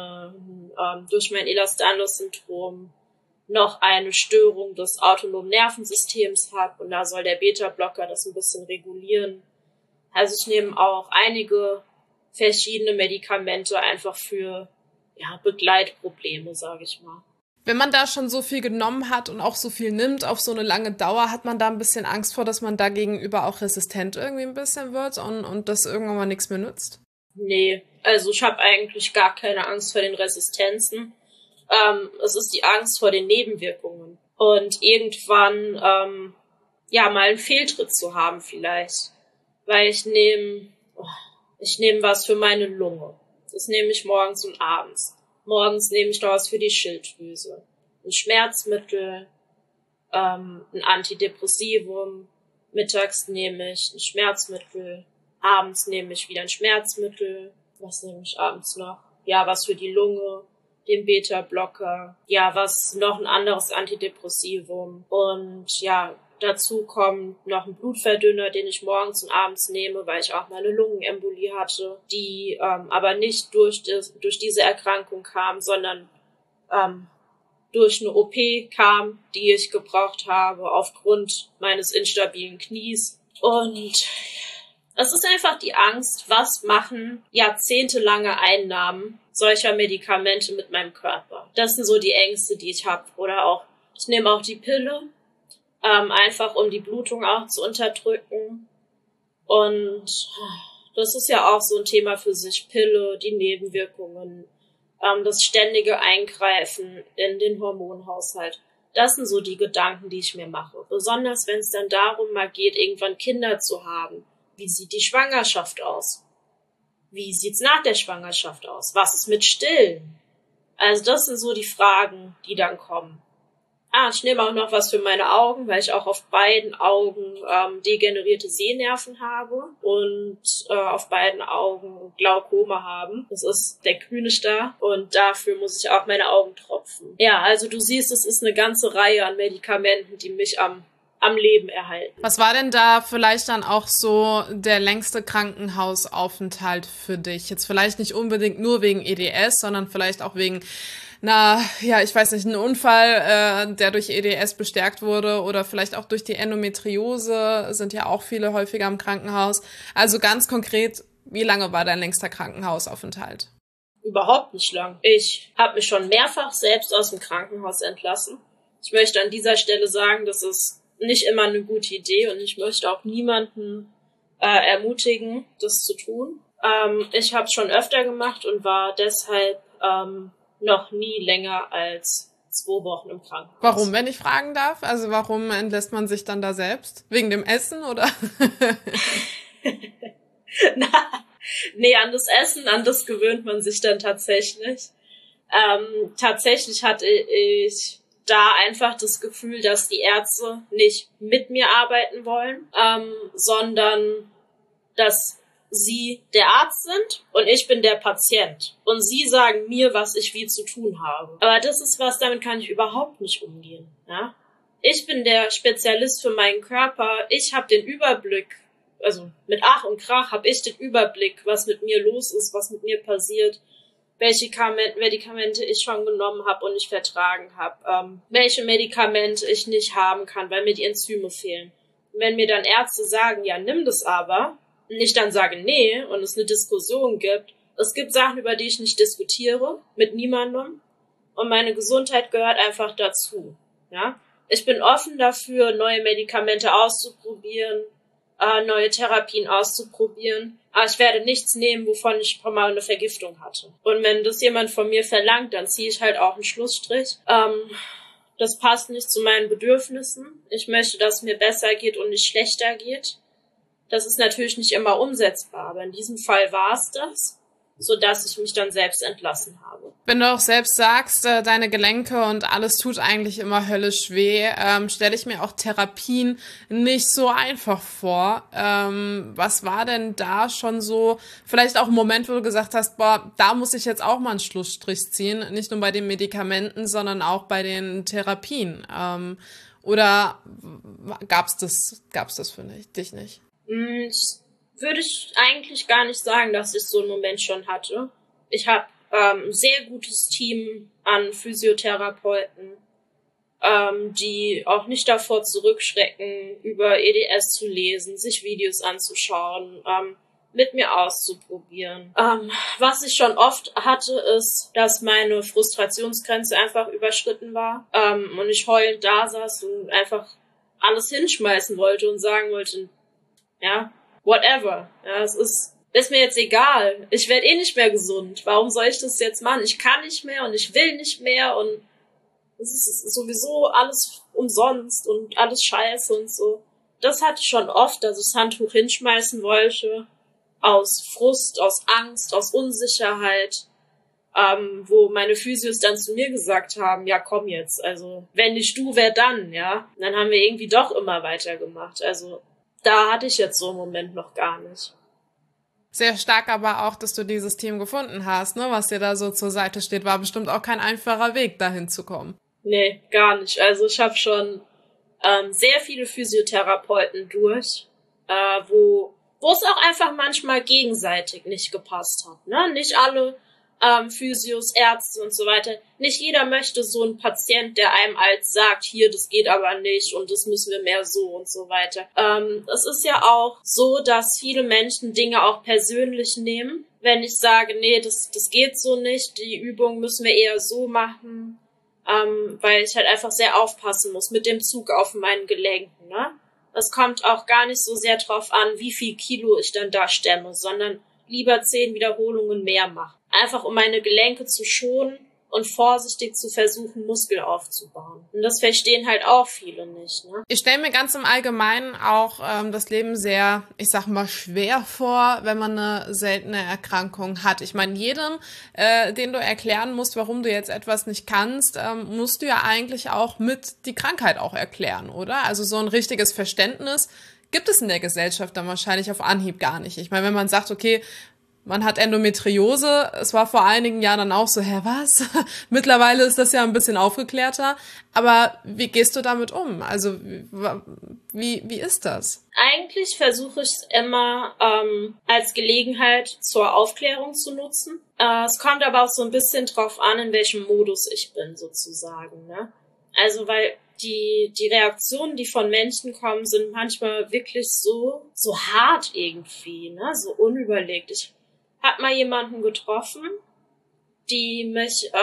Ehlers-Danlos-Syndrom noch eine Störung des autonomen Nervensystems habe und da soll der Beta-Blocker das ein bisschen regulieren. Also ich nehme auch einige verschiedene Medikamente einfach für Begleitprobleme, sage ich mal. Wenn man da schon so viel genommen hat und auch so viel nimmt auf so eine lange Dauer, hat man da ein bisschen Angst vor, dass man da gegenüber auch resistent irgendwie ein bisschen wird und das irgendwann mal nichts mehr nützt? Nee, also ich habe eigentlich gar keine Angst vor den Resistenzen. Es ist die Angst vor den Nebenwirkungen. Und irgendwann, mal einen Fehltritt zu haben vielleicht. Weil ich nehme was für meine Lunge. Das nehme ich morgens und abends. Morgens nehme ich noch was für die Schilddrüse. Ein Schmerzmittel, ein Antidepressivum. Mittags nehme ich ein Schmerzmittel. Abends nehme ich wieder ein Schmerzmittel. Was nehme ich abends noch? Ja, was für die Lunge. Den Beta-Blocker, was noch ein anderes Antidepressivum und dazu kommt noch ein Blutverdünner, den ich morgens und abends nehme, weil ich auch mal eine Lungenembolie hatte, die aber nicht durch diese Erkrankung kam, sondern durch eine OP kam, die ich gebraucht habe aufgrund meines instabilen Knies. Und es ist einfach die Angst, was machen jahrzehntelange Einnahmen solcher Medikamente mit meinem Körper. Das sind so die Ängste, die ich habe. Oder auch, ich nehme auch die Pille, einfach um die Blutung auch zu unterdrücken. Und das ist ja auch so ein Thema für sich. Pille, die Nebenwirkungen, das ständige Eingreifen in den Hormonhaushalt. Das sind so die Gedanken, die ich mir mache. Besonders wenn es dann darum mal geht, irgendwann Kinder zu haben. Wie sieht die Schwangerschaft aus? Wie sieht's nach der Schwangerschaft aus? Was ist mit Stillen? Also das sind so die Fragen, die dann kommen. Ich nehme auch noch was für meine Augen, weil ich auch auf beiden Augen degenerierte Sehnerven habe und auf beiden Augen Glaukome haben. Das ist der grüne Star und dafür muss ich auch meine Augen tropfen. Ja, also du siehst, es ist eine ganze Reihe an Medikamenten, die mich am Leben erhalten. Was war denn da vielleicht dann auch so der längste Krankenhausaufenthalt für dich? Jetzt vielleicht nicht unbedingt nur wegen EDS, sondern vielleicht auch wegen ich weiß nicht, ein Unfall, der durch EDS bestärkt wurde oder vielleicht auch durch die Endometriose, sind ja auch viele häufiger im Krankenhaus. Also ganz konkret, wie lange war dein längster Krankenhausaufenthalt? Überhaupt nicht lang. Ich habe mich schon mehrfach selbst aus dem Krankenhaus entlassen. Ich möchte an dieser Stelle sagen, das ist nicht immer eine gute Idee und ich möchte auch niemanden ermutigen, das zu tun. Ich habe es schon öfter gemacht und war deshalb noch nie länger als 2 Wochen im Krankenhaus. Warum, wenn ich fragen darf? Also warum entlässt man sich dann da selbst? Wegen dem Essen, oder? Nee, an das Essen, an das gewöhnt man sich dann tatsächlich. Tatsächlich hatte ich da einfach das Gefühl, dass die Ärzte nicht mit mir arbeiten wollen, sondern dass sie der Arzt sind und ich bin der Patient. Und sie sagen mir, was ich wie zu tun habe. Aber das ist was, damit kann ich überhaupt nicht umgehen. Ja? Ich bin der Spezialist für meinen Körper. Ich habe den Überblick, also mit Ach und Krach habe ich den Überblick, was mit mir los ist, was mit mir passiert, welche Medikamente ich schon genommen habe und nicht vertragen habe, welche Medikamente ich nicht haben kann, weil mir die Enzyme fehlen. Und wenn mir dann Ärzte sagen, ja, nimm das aber, und ich dann sage, nee, und es eine Diskussion gibt. Es gibt Sachen, über die ich nicht diskutiere, mit niemandem. Und meine Gesundheit gehört einfach dazu. Ja? Ich bin offen dafür, neue Medikamente auszuprobieren, neue Therapien auszuprobieren. Aber ich werde nichts nehmen, wovon ich schon mal eine Vergiftung hatte. Und wenn das jemand von mir verlangt, dann ziehe ich halt auch einen Schlussstrich. Das passt nicht zu meinen Bedürfnissen. Ich möchte, dass es mir besser geht und nicht schlechter geht. Das ist natürlich nicht immer umsetzbar, aber in diesem Fall war es das, sodass ich mich dann selbst entlassen habe. Wenn du auch selbst sagst, deine Gelenke und alles tut eigentlich immer höllisch weh, stelle ich mir auch Therapien nicht so einfach vor. Was war denn da schon so, vielleicht auch ein Moment, wo du gesagt hast, boah, da muss ich jetzt auch mal einen Schlussstrich ziehen, nicht nur bei den Medikamenten, sondern auch bei den Therapien. Oder gab's das für dich nicht? Würde ich eigentlich gar nicht sagen, dass ich so einen Moment schon hatte. Ich habe ein sehr gutes Team an Physiotherapeuten, die auch nicht davor zurückschrecken, über EDS zu lesen, sich Videos anzuschauen, mit mir auszuprobieren. Was ich schon oft hatte, ist, dass meine Frustrationsgrenze einfach überschritten war und ich heulend da saß und einfach alles hinschmeißen wollte und sagen wollte, ja, whatever. Ja, es ist mir jetzt egal. Ich werde eh nicht mehr gesund. Warum soll ich das jetzt machen? Ich kann nicht mehr und ich will nicht mehr und es ist sowieso alles umsonst und alles scheiße und so. Das hatte ich schon oft, dass ich das Handtuch hinschmeißen wollte. Aus Frust, aus Angst, aus Unsicherheit. Wo meine Physios dann zu mir gesagt haben, ja komm jetzt, also wenn nicht du, wer dann, ja? Und dann haben wir irgendwie doch immer weitergemacht. Also da hatte ich jetzt so einen Moment noch gar nicht. Sehr stark aber auch, dass du dieses Team gefunden hast, ne, was dir da so zur Seite steht. War bestimmt auch kein einfacher Weg, dahin zu kommen. Nee, gar nicht. Also ich habe schon sehr viele Physiotherapeuten durch, wo es auch einfach manchmal gegenseitig nicht gepasst hat. Ne? Nicht alle Physios, Ärzte und so weiter. Nicht jeder möchte so einen Patient, der einem als sagt, hier, das geht aber nicht und das müssen wir mehr so und so weiter. Es ist ja auch so, dass viele Menschen Dinge auch persönlich nehmen. Wenn ich sage, nee, das geht so nicht, die Übung müssen wir eher so machen, weil ich halt einfach sehr aufpassen muss mit dem Zug auf meinen Gelenken. Ne? Es kommt auch gar nicht so sehr drauf an, wie viel Kilo ich dann da stemme, sondern lieber 10 Wiederholungen mehr machen. Einfach um meine Gelenke zu schonen und vorsichtig zu versuchen, Muskel aufzubauen. Und das verstehen halt auch viele nicht, ne? Ich stelle mir ganz im Allgemeinen auch das Leben sehr, ich sag mal, schwer vor, wenn man eine seltene Erkrankung hat. Ich meine, jedem, den du erklären musst, warum du jetzt etwas nicht kannst, musst du ja eigentlich auch mit die Krankheit auch erklären, oder? Also so ein richtiges Verständnis gibt es in der Gesellschaft dann wahrscheinlich auf Anhieb gar nicht. Ich meine, wenn man sagt, okay, man hat Endometriose, es war vor einigen Jahren dann auch so, was? Mittlerweile ist das ja ein bisschen aufgeklärter, aber wie gehst du damit um? Also wie ist das? Eigentlich versuche ich es immer als Gelegenheit zur Aufklärung zu nutzen. Es kommt aber auch so ein bisschen drauf an, in welchem Modus ich bin, sozusagen, ne? Also, weil die Reaktionen, die von Menschen kommen, sind manchmal wirklich so hart irgendwie, ne? So unüberlegt. Ich habe mal jemanden getroffen, die mich, es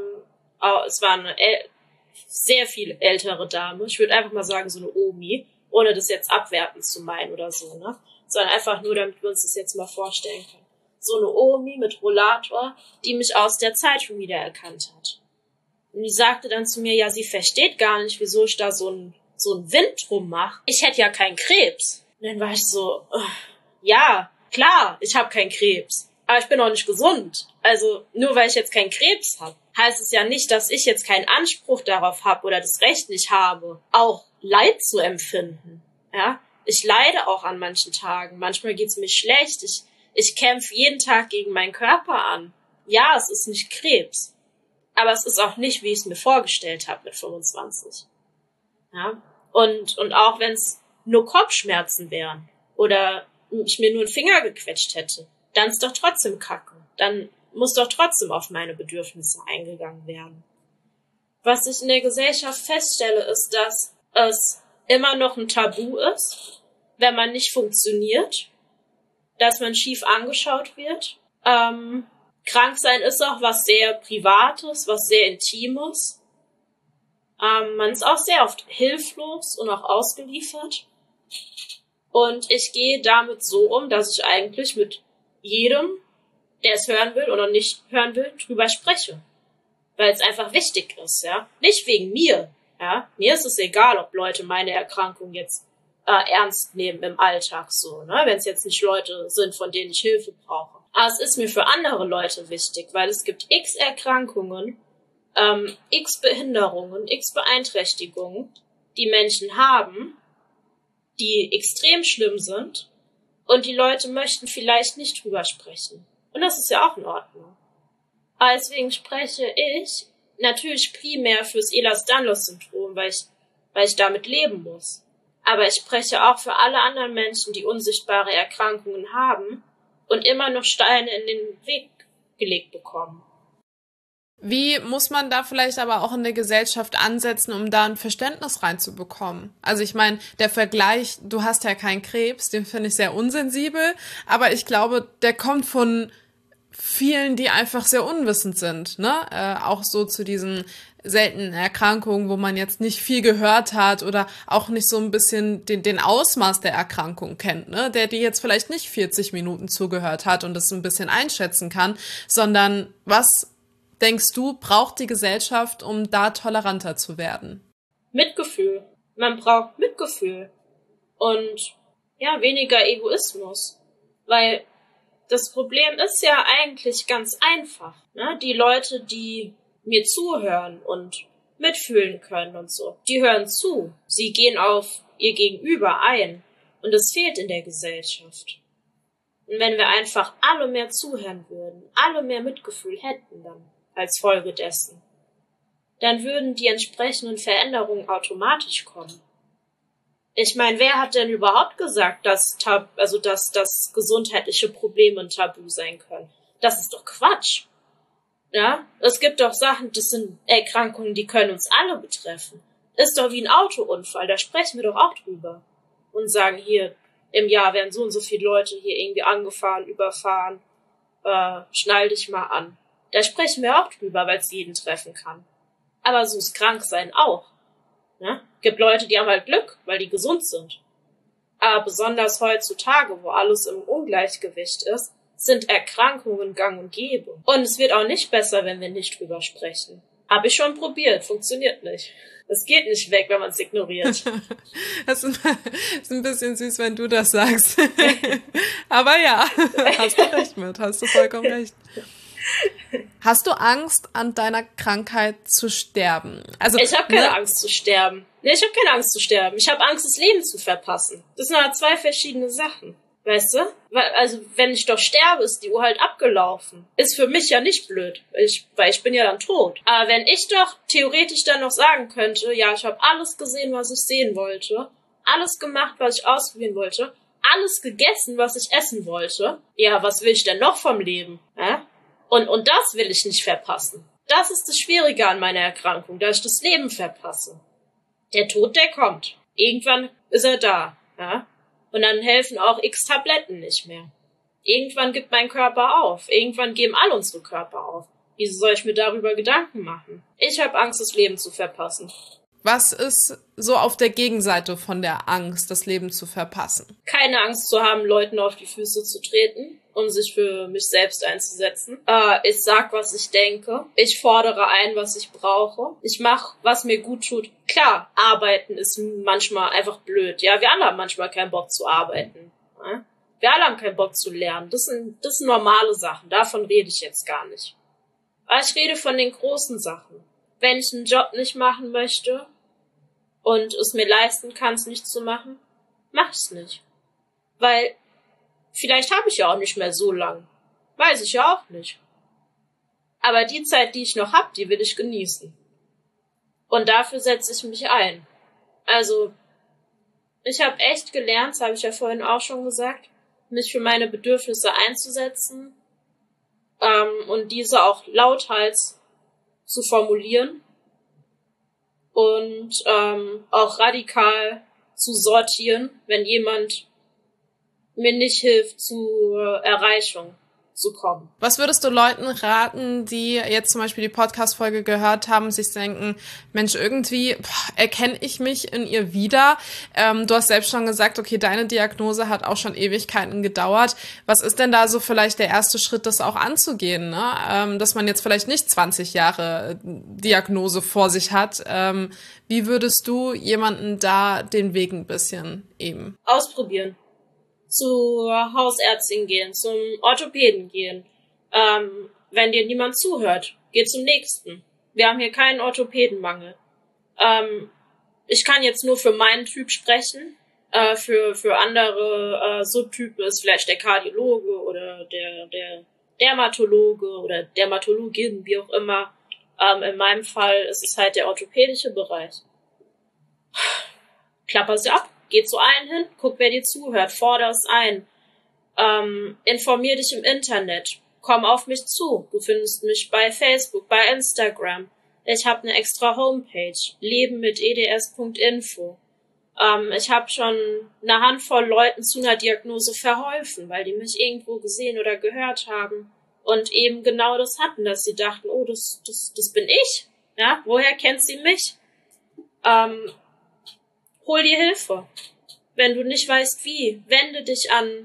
war eine sehr viel ältere Dame, ich würde einfach mal sagen so eine Omi, ohne das jetzt abwertend zu meinen oder so, ne? Sondern einfach nur, damit wir uns das jetzt mal vorstellen können. So eine Omi mit Rollator, die mich aus der Zeitung wiedererkannt hat. Und die sagte dann zu mir, ja, sie versteht gar nicht, wieso ich da so einen Wind drum mache. Ich hätte ja keinen Krebs. Und dann war ich so, ja, klar, ich habe keinen Krebs. Aber ich bin auch nicht gesund. Also nur weil ich jetzt keinen Krebs habe, heißt es ja nicht, dass ich jetzt keinen Anspruch darauf habe oder das Recht nicht habe, auch Leid zu empfinden. Ja, ich leide auch an manchen Tagen. Manchmal geht's mir schlecht. Ich kämpfe jeden Tag gegen meinen Körper an. Ja, es ist nicht Krebs. Aber es ist auch nicht, wie ich es mir vorgestellt habe mit 25. Ja? Und auch wenn es nur Kopfschmerzen wären oder ich mir nur einen Finger gequetscht hätte, dann ist doch trotzdem Kacke. Dann muss doch trotzdem auf meine Bedürfnisse eingegangen werden. Was ich in der Gesellschaft feststelle, ist, dass es immer noch ein Tabu ist, wenn man nicht funktioniert, dass man schief angeschaut wird. Kranksein ist auch was sehr Privates, was sehr Intimes. Man ist auch sehr oft hilflos und auch ausgeliefert. Und ich gehe damit so um, dass ich eigentlich mit jedem, der es hören will oder nicht hören will, drüber spreche. Weil es einfach wichtig ist, ja. Nicht wegen mir, ja. Mir ist es egal, ob Leute meine Erkrankung jetzt ernst nehmen im Alltag so, ne. Wenn es jetzt nicht Leute sind, von denen ich Hilfe brauche. Aber es ist mir für andere Leute wichtig, weil es gibt x Erkrankungen, x Behinderungen, x Beeinträchtigungen, die Menschen haben, die extrem schlimm sind und die Leute möchten vielleicht nicht drüber sprechen. Und das ist ja auch in Ordnung. Aber deswegen spreche ich natürlich primär fürs Ehlers-Danlos-Syndrom, weil ich damit leben muss. Aber ich spreche auch für alle anderen Menschen, die unsichtbare Erkrankungen haben und immer noch Steine in den Weg gelegt bekommen. Wie muss man da vielleicht aber auch in der Gesellschaft ansetzen, um da ein Verständnis reinzubekommen? Also ich meine, der Vergleich, du hast ja keinen Krebs, den finde ich sehr unsensibel, aber ich glaube, der kommt von vielen, die einfach sehr unwissend sind, ne? Auch so zu diesen seltenen Erkrankungen, wo man jetzt nicht viel gehört hat oder auch nicht so ein bisschen den Ausmaß der Erkrankung kennt, ne? Der die jetzt vielleicht nicht 40 Minuten zugehört hat und das ein bisschen einschätzen kann, sondern was denkst du, braucht die Gesellschaft, um da toleranter zu werden? Mitgefühl. Man braucht Mitgefühl. Und ja, weniger Egoismus. Weil das Problem ist ja eigentlich ganz einfach, ne? Die Leute, die mir zuhören und mitfühlen können und so, die hören zu. Sie gehen auf ihr Gegenüber ein. Und das fehlt in der Gesellschaft. Und wenn wir einfach alle mehr zuhören würden, alle mehr Mitgefühl hätten dann, als Folge dessen, dann würden die entsprechenden Veränderungen automatisch kommen. Ich meine, wer hat denn überhaupt gesagt, dass gesundheitliche Probleme ein Tabu sein können? Das ist doch Quatsch. Ja? Es gibt doch Sachen, das sind Erkrankungen, die können uns alle betreffen. Ist doch wie ein Autounfall, da sprechen wir doch auch drüber. Und sagen, hier, im Jahr werden so und so viele Leute hier irgendwie angefahren, überfahren, schnall dich mal an. Da sprechen wir auch drüber, weil es jeden treffen kann. Aber so ist Kranksein auch. Ne? Gibt Leute, die haben halt Glück, weil die gesund sind. Aber besonders heutzutage, wo alles im Ungleichgewicht ist, sind Erkrankungen gang und gäbe. Und es wird auch nicht besser, wenn wir nicht drüber sprechen. Habe ich schon probiert, funktioniert nicht. Es geht nicht weg, wenn man es ignoriert. Das ist ein bisschen süß, wenn du das sagst. Aber ja, hast du recht mit, hast du vollkommen recht. Hast du Angst, an deiner Krankheit zu sterben? Also, ich habe keine Angst zu sterben. Nee, ich habe keine Angst zu sterben. Ich habe Angst, das Leben zu verpassen. Das sind aber zwei verschiedene Sachen. Weißt du? Also, wenn ich doch sterbe, ist die Uhr halt abgelaufen. Ist für mich ja nicht blöd, weil ich bin ja dann tot. Aber wenn ich doch theoretisch dann noch sagen könnte, ja, ich habe alles gesehen, was ich sehen wollte, alles gemacht, was ich ausprobieren wollte, alles gegessen, was ich essen wollte, ja, was will ich denn noch vom Leben? Ja? Und das will ich nicht verpassen. Das ist das Schwierige an meiner Erkrankung, dass ich das Leben verpasse. Der Tod, der kommt. Irgendwann ist er da, ja? Und dann helfen auch x Tabletten nicht mehr. Irgendwann gibt mein Körper auf. Irgendwann geben all unsere Körper auf. Wieso soll ich mir darüber Gedanken machen? Ich habe Angst, das Leben zu verpassen. Was ist so auf der Gegenseite von der Angst, das Leben zu verpassen? Keine Angst zu haben, Leuten auf die Füße zu treten, um sich für mich selbst einzusetzen. Ich sag, was ich denke. Ich fordere ein, was ich brauche. Ich mache, was mir gut tut. Klar, arbeiten ist manchmal einfach blöd. Ja, wir alle haben manchmal keinen Bock zu arbeiten. Ja? Wir alle haben keinen Bock zu lernen. Das sind normale Sachen. Davon rede ich jetzt gar nicht. Aber ich rede von den großen Sachen. Wenn ich einen Job nicht machen möchte und es mir leisten kann, es nicht zu machen, mach ich es nicht. Weil vielleicht habe ich ja auch nicht mehr so lang. Weiß ich ja auch nicht. Aber die Zeit, die ich noch habe, die will ich genießen. Und dafür setze ich mich ein. Also, ich habe echt gelernt, das habe ich ja vorhin auch schon gesagt, mich für meine Bedürfnisse einzusetzen und diese auch lauthals zu formulieren und auch radikal zu sortieren, wenn jemand mir nicht hilft, zur Erreichung zu kommen. Was würdest du Leuten raten, die jetzt zum Beispiel die Podcast-Folge gehört haben und sich denken, Mensch, irgendwie erkenne ich mich in ihr wieder? Du hast selbst schon gesagt, okay, deine Diagnose hat auch schon Ewigkeiten gedauert. Was ist denn da so vielleicht der erste Schritt, das auch anzugehen, ne? Dass man jetzt vielleicht nicht 20 Jahre Diagnose vor sich hat. Wie würdest du jemanden da den Weg ein bisschen eben? Ausprobieren. Zur Hausärztin gehen, zum Orthopäden gehen. Wenn dir niemand zuhört, geh zum nächsten. Wir haben hier keinen Orthopädenmangel. Ich kann jetzt nur für meinen Typ sprechen. Für andere Subtypen ist vielleicht der Kardiologe oder der Dermatologe oder Dermatologin, wie auch immer. In meinem Fall ist es halt der orthopädische Bereich. Klapper sie ab. Geh zu allen hin, guck, wer dir zuhört, fordere es ein. Informier dich im Internet, komm auf mich zu. Du findest mich bei Facebook, bei Instagram. Ich habe eine extra Homepage, lebenmiteds.info. Ich habe schon eine Handvoll Leuten zu einer Diagnose verholfen, weil die mich irgendwo gesehen oder gehört haben und eben genau das hatten, dass sie dachten, oh, das bin ich. Ja, woher kennt sie mich? Hol dir Hilfe. Wenn du nicht weißt wie, wende dich an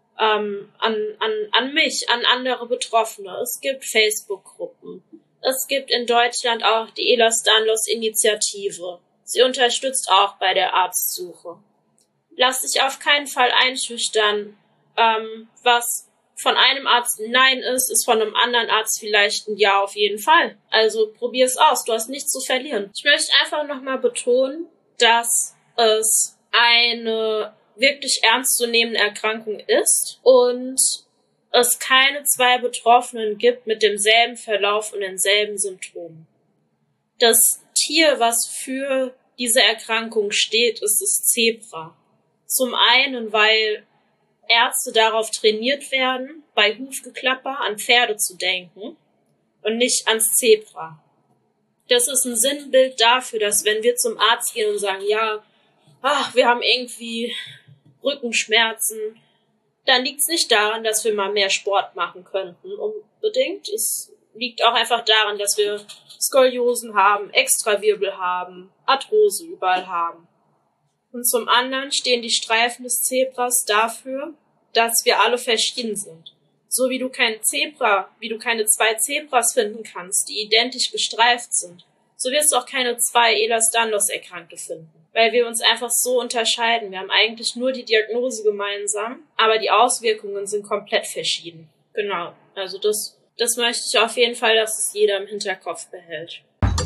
mich, an andere Betroffene. Es gibt Facebook-Gruppen. Es gibt in Deutschland auch die Ehlers-Danlos-Initiative. Sie unterstützt auch bei der Arztsuche. Lass dich auf keinen Fall einschüchtern. Was von einem Arzt ein Nein ist von einem anderen Arzt vielleicht ein Ja auf jeden Fall. Also probier's aus. Du hast nichts zu verlieren. Ich möchte einfach nochmal betonen, dass es eine wirklich ernstzunehmende Erkrankung ist und es keine zwei Betroffenen gibt mit demselben Verlauf und denselben Symptomen. Das Tier, was für diese Erkrankung steht, ist das Zebra. Zum einen, weil Ärzte darauf trainiert werden, bei Hufgeklapper an Pferde zu denken und nicht ans Zebra. Das ist ein Sinnbild dafür, dass wenn wir zum Arzt gehen und sagen, ja, wir haben irgendwie Rückenschmerzen, dann liegt es nicht daran, dass wir mal mehr Sport machen könnten, unbedingt. Es liegt auch einfach daran, dass wir Skoliosen haben, Extrawirbel haben, Arthrose überall haben. Und zum anderen stehen die Streifen des Zebras dafür, dass wir alle verschieden sind. So wie du keine zwei Zebras finden kannst, die identisch gestreift sind, so wirst du auch keine zwei Ehlers-Danlos-Erkrankte finden, weil wir uns einfach so unterscheiden. Wir haben eigentlich nur die Diagnose gemeinsam, aber die Auswirkungen sind komplett verschieden. Genau, also das möchte ich auf jeden Fall, dass es jeder im Hinterkopf behält.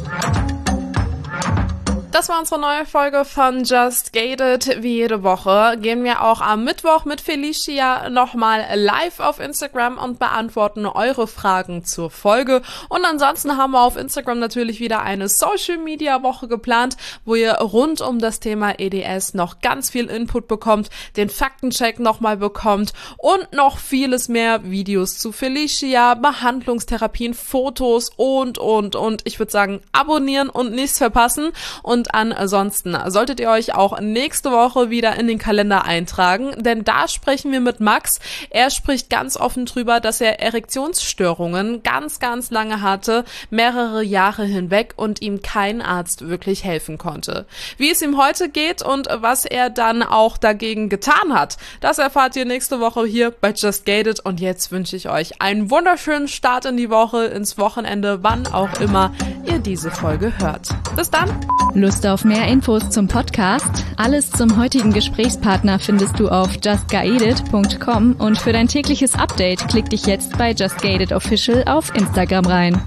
Das war unsere neue Folge von Just Gated. Wie jede Woche gehen wir auch am Mittwoch mit Felicia nochmal live auf Instagram und beantworten eure Fragen zur Folge. Und ansonsten haben wir auf Instagram natürlich wieder eine Social-Media-Woche geplant, wo ihr rund um das Thema EDS noch ganz viel Input bekommt, den Faktencheck nochmal bekommt und noch vieles mehr, Videos zu Felicia, Behandlungstherapien, Fotos und. Ich würde sagen, abonnieren und nichts verpassen. Und ansonsten solltet ihr euch auch nächste Woche wieder in den Kalender eintragen, denn da sprechen wir mit Max. Er spricht ganz offen drüber, dass er Erektionsstörungen ganz, ganz lange hatte, mehrere Jahre hinweg und ihm kein Arzt wirklich helfen konnte. Wie es ihm heute geht und was er dann auch dagegen getan hat, das erfahrt ihr nächste Woche hier bei Just Gated. Und jetzt wünsche ich euch einen wunderschönen Start in die Woche, ins Wochenende, wann auch immer ihr diese Folge hört. Bis dann! Lust auf mehr Infos zum Podcast? Alles zum heutigen Gesprächspartner findest du auf justgated.com und für dein tägliches Update klick dich jetzt bei Just Gated Official auf Instagram rein.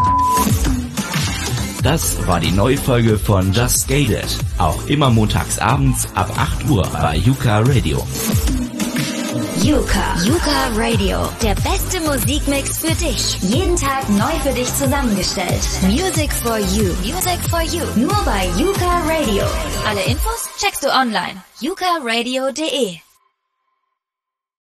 Das war die neue Folge von Just Gated. Auch immer montags abends ab 8 Uhr bei Yuka Radio. Yuka Radio. Der beste Musikmix für dich. Jeden Tag neu für dich zusammengestellt. Music for you. Nur bei Yuka Radio. Alle Infos checkst du online. yukaradio.de